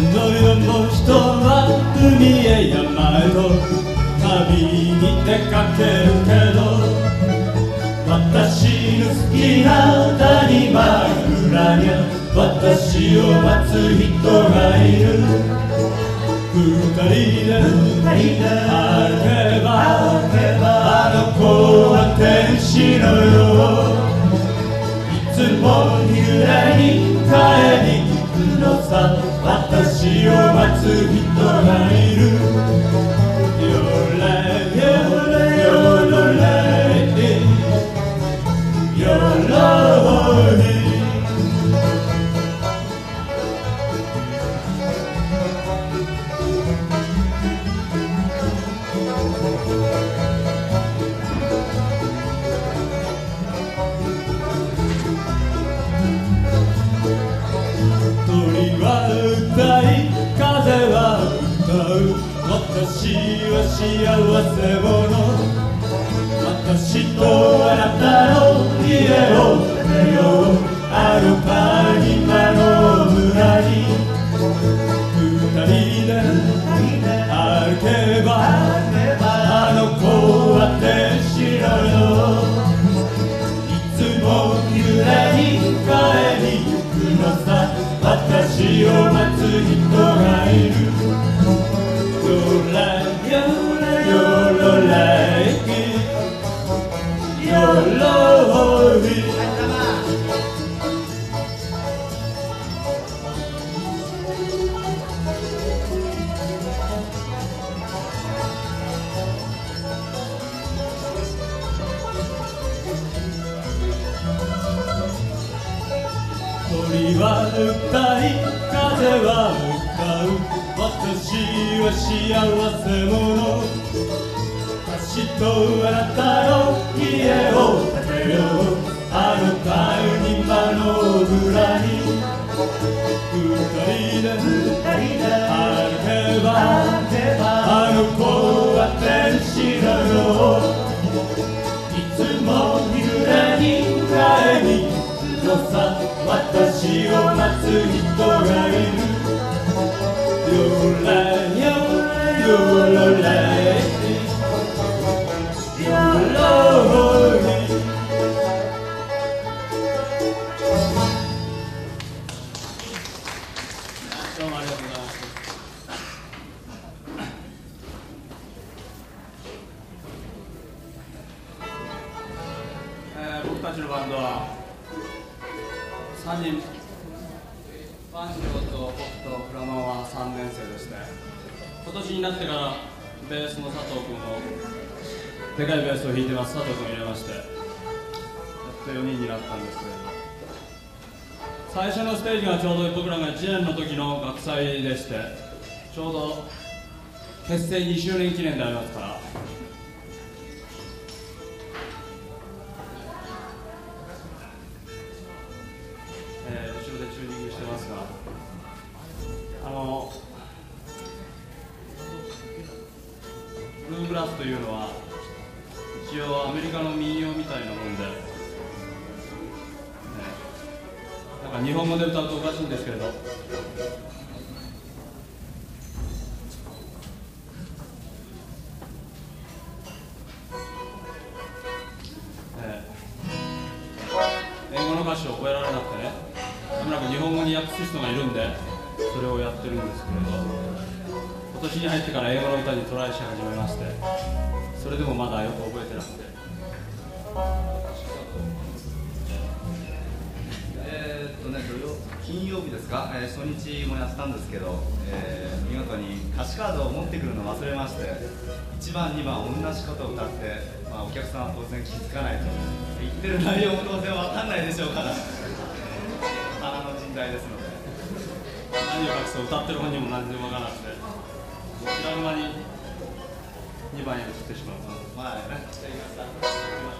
の世の人は海へ山へと旅に出かけるけど、私の好きな谷間裏に私を待つ人がいる。二人で歩けばあの子は天使のよう。いつも夕暮れに帰り行くのさ、私を待つ人がいる。よれよれよろれよろい。鳥は歌い風は歌う、私は幸せ者。私とあなたの家を建てよう、あの谷間の村に。二人で歩けばあの子は天使のよう。いつも夕暮れに帰り行くのさ、私を待つ人がいる。よらよらよろれよろい。鳥は歌い風は歌う、私は幸せ者。私とあなたの家を建てよう、あの谷間の村に。二人で歩けばあの子は天使のよう。いつも夕暮れに帰り行くのさ、私を待つ人がいる。よらよらよろれよろい。どうもありがとうございます。僕たちのバンドは3人、万次郎と僕とフラマンは3年生でして、今年になってからベースの佐藤君を、でかいベースを弾いてます佐藤君を入れまして、やっと4人になったんですけれど、最初のステージがちょうど僕らが1年の時の学祭でして、ちょうど結成2周年記念でありますから、後ろでチューニングしてますが、ブルーグラスというのは一応アメリカの民謡みたいなもんで、なんか日本語で歌うとおかしいんですけれど、英語の歌詞を覚えられなくてね、とにかく日本語に訳す人がいるんでそれをやってるんですけれど、今年に入ってから英語の歌にトライし始めまして、それでもまだよく覚えてなくて、 金曜日ですか、初日もやったんですけど、見事に歌詞カードを持ってくるのを忘れまして、1番2番同じことを歌って、お客さんは当然気づかないと、言ってる内容も当然分かんないでしょうから花の陣代ですので、 何を隠そう歌ってる本人も何でも分からなくて、知らぬ間に2番へ移ってしまう。 まあね、じゃあ行きますか。